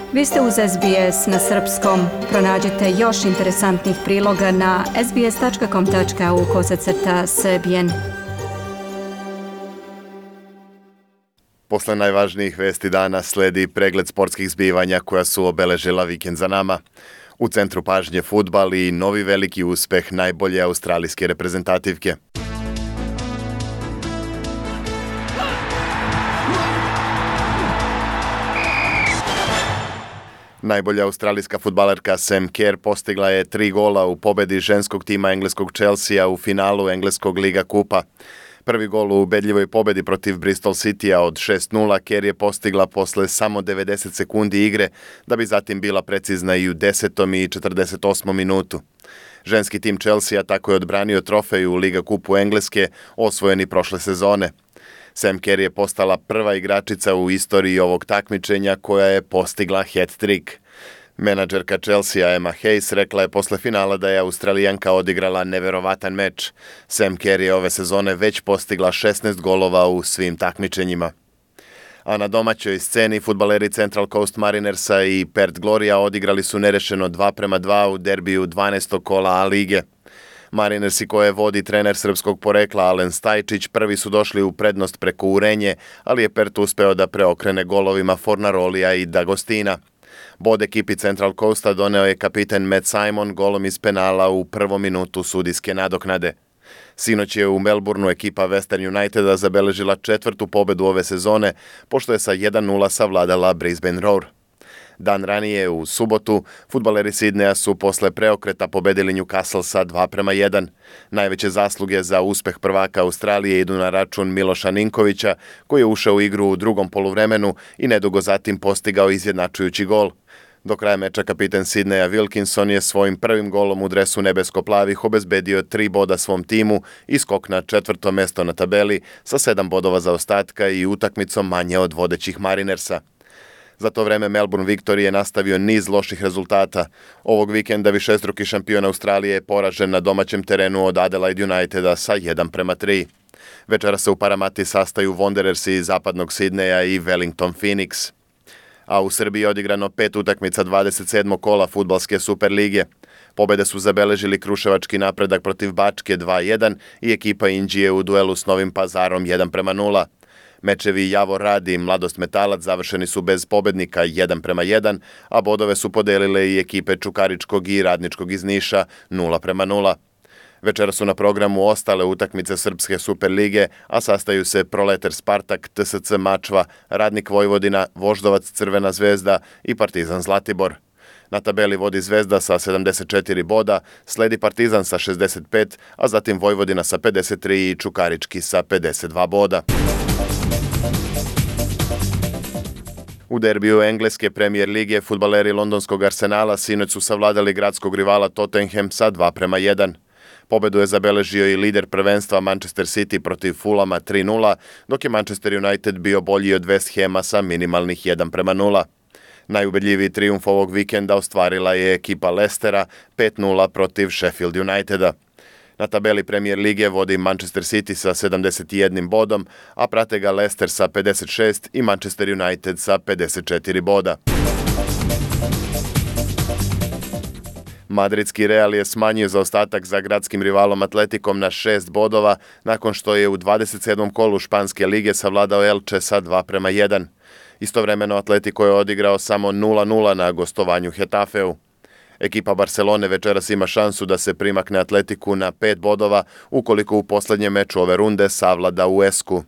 Vi ste uz SBS na srpskom. Pronađite još interesantnih priloga na sbs.com.au/srbijen. Posle najvažnijih vesti dana sledi pregled sportskih zbivanja koja su obeležila vikend za nama. U centru pažnje fudbal i novi veliki uspeh najbolje australijske reprezentativke. Najbolja australijska fudbalerka Sam Kerr postigla je 3 gola u pobedi ženskog tima engleskog Chelsea u finalu engleskog Liga kupa. Prvi gol u ubedljivoj pobedi protiv Bristol Citya od 6:0 Kerr je postigla posle samo 90 sekundi igre, da bi zatim bila precizna i u 10. i 48. minutu. Ženski tim Chelsea tako je odbranio trofej u Liga kupu Engleske, osvojeni prošle sezone. Sam Kerr je postala prva igračica u istoriji ovog takmičenja koja je postigla hat-trick. Menadžerka Chelsea Emma Hayes rekla je posle finala da je Australijanka odigrala neverovatan meč. Sam Kerr je ove sezone već postigla 16 golova u svim takmičenjima. A na domaćoj sceni fudbaleri Central Coast Marinersa i Perth Gloria odigrali su nerešeno 2:2 u derbiju 12. kola A lige. Marinersi koje vodi trener srpskog porekla Alen Stajčić prvi su došli u prednost preko Urenje, ali je Perth uspeo da preokrene golovima Fornarolija i D'Agostina. Bod ekipi Central Coasta doneo je kapiten Matt Simon golom iz penala u prvom minutu sudijske nadoknade. Sinoć je u Melbourneu ekipa Western Uniteda zabeležila 4. pobedu ove sezone, pošto je sa 1:0 savladala Brisbane Roar. Dan ranije, u subotu, fudbaleri Sidneja su posle preokreta pobedili Newcastle sa 2:1. Najveće zasluge za uspeh prvaka Australije idu na račun Miloša Ninkovića, koji je ušao u igru u drugom poluvremenu i nedugo zatim postigao izjednačujući gol. Do kraja meča kapiten Sidneja Wilkinson je svojim prvim golom u dresu nebesko-plavih obezbedio 3 boda svom timu i skok na 4. mesto na tabeli sa 7 bodova zaostatka i utakmicom manje od vodećih Marinersa. Za to vreme Melbourne Victory je nastavio niz loših rezultata. Ovog vikenda višestruki šampion Australije je poražen na domaćem terenu od Adelaide Uniteda sa 1:3. Večera se u Paramati sastaju Wanderersi iz zapadnog Sidneja i Wellington Phoenix. A u Srbiji je odigrano 5 utakmica 27. kola fudbalske Superlige. Pobede su zabeležili Kruševački Napredak protiv Bačke 2:1 i ekipa Inđije u duelu s Novim Pazarom 1:0. Mečevi Javor Rad i Mladost Metalac završeni su bez pobednika 1:1, a bodove su podelile i ekipe Čukaričkog i Radničkog iz Niša 0:0. Večera su na programu ostale utakmice Srpske Superlige, a sastaju se Proleter Spartak, TSC Mačva, Radnik Vojvodina, Voždovac Crvena zvezda i Partizan Zlatibor. Na tabeli vodi Zvezda sa 74 boda, sledi Partizan sa 65, a zatim Vojvodina sa 53 i Čukarički sa 52 boda. U derbiju engleske Premier lige fudbaleri londonskog Arsenala sinoć su savladali gradskog rivala Tottenham sa 2:1. Pobedu je zabeležio i lider prvenstva Manchester City protiv Fulhama 3:0, dok je Manchester United bio bolji od West Hama sa minimalnih 1:0. Najubedljiviji trijumf ovog vikenda ostvarila je ekipa Leicestera 5:0 protiv Sheffield Uniteda. Na tabeli Premier lige vodi Manchester City sa 71 bodom, a prate ga Leicester sa 56 i Manchester United sa 54 boda. Madridski Real je smanjio zaostatak za gradskim rivalom Atletikom na 6 bodova, nakon što je u 27. kolu Španske lige savladao Elche sa 2:1. Istovremeno Atletico je odigrao samo 0:0 na gostovanju Hetafeu. Ekipa Barcelone večeras ima šansu da se primakne Atletiku na 5 bodova ukoliko u poslednjem meču ove runde savlada Huesku.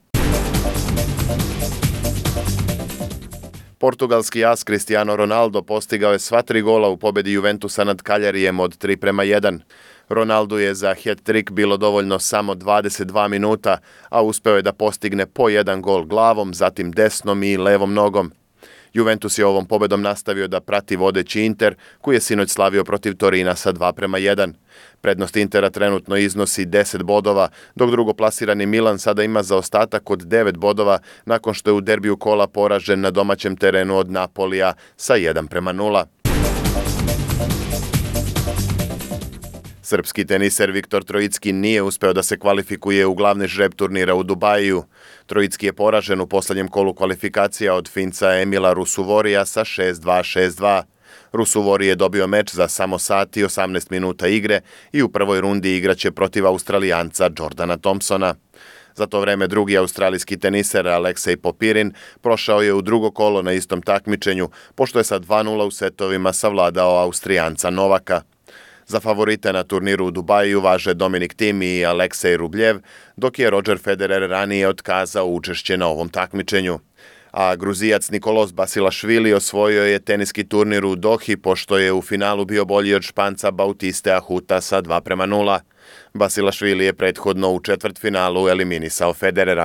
Portugalski as Cristiano Ronaldo postigao je sva 3 gola u pobedi Juventusa nad Cagliarijem od 3:1. Ronaldo je za hat-trick bilo dovoljno samo 22 minuta, a uspeo je da postigne po 1 gol glavom, zatim desnom i levom nogom. Juventus je ovom pobedom nastavio da prati vodeći Inter, koji je sinoć slavio protiv Torina sa 2:1. Prednost Intera trenutno iznosi 10 bodova, dok drugoplasirani Milan sada ima zaostatak od 9 bodova nakon što je u derbiju kola poražen na domaćem terenu od Napolija sa 1:0. Srpski teniser Viktor Trojicki nije uspeo da se kvalifikuje u glavni žreb turnira u Dubaju. Trojicki je poražen u poslednjem kolu kvalifikacija od Finca Emila Rusuvorija sa 6-2, 6-2. Rusuvori je dobio meč za samo sat i 18 minuta igre i u prvoj rundi igraće protiv Australijanca Jordana Thompsona. Za to vreme drugi australijski teniser Aleksej Popirin prošao je u drugo kolo na istom takmičenju, pošto je sa 2-0 u setovima savladao Austrijanca Novaka. Za favorite na turniru u Dubaju važe Dominik Thiem i Aleksej Rubljev, dok je Roger Federer ranije otkazao učešće na ovom takmičenju. A Gruzijac Nikolos Basilašvili osvojio je teniski turnir u Dohi, pošto je u finalu bio bolji od Španca Bautiste Ahuta sa 2-0. Basilašvili je prethodno u četvrtfinalu eliminisao Federera.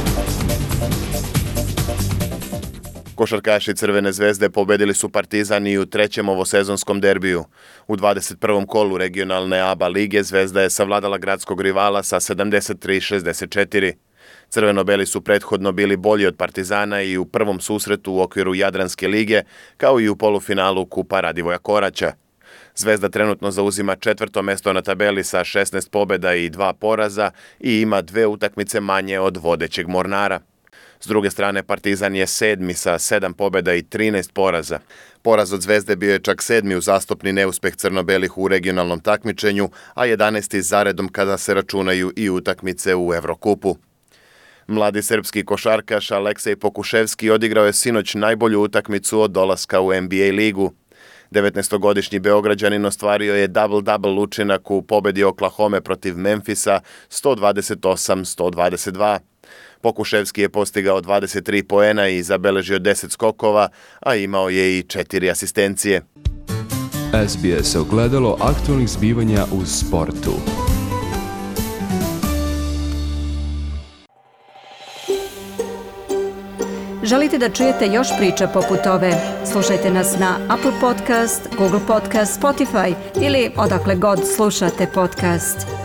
Košarkaši Crvene zvezde pobedili su Partizan i u trećem ovosezonskom derbiju. U 21. kolu regionalne ABA lige Zvezda je savladala gradskog rivala sa 73-64. Crveno-beli su prethodno bili bolji od Partizana i u prvom susretu u okviru Jadranske lige, kao i u polufinalu Kupa Radivoja Koraća. Zvezda trenutno zauzima 4. mesto na tabeli sa 16 pobeda i 2 poraza i ima 2 utakmice manje od vodećeg Mornara. S druge strane, Partizan je 7. sa 7 pobeda i 13 poraza. Poraz od Zvezde bio je čak 7. uzastopni neuspeh crno-belih u regionalnom takmičenju, a 11. zaredom kada se računaju i utakmice u Evrokupu. Mladi srpski košarkaš Aleksej Pokuševski odigrao je sinoć najbolju utakmicu od dolaska u NBA ligu. 19-godišnji Beograđanin ostvario je double-double učinak u pobedi Oklahome protiv Memfisa 128-122. Pokuševski je postigao 23 poena i zabeležio 10 skokova, a imao je i 4 asistencije. SBS ogledalo aktualnih zbivanja u sportu. Želite da čujete još priča poput ove? Slušajte nas na Apple Podcast, Google Podcast, Spotify ili odakle god slušate podcast.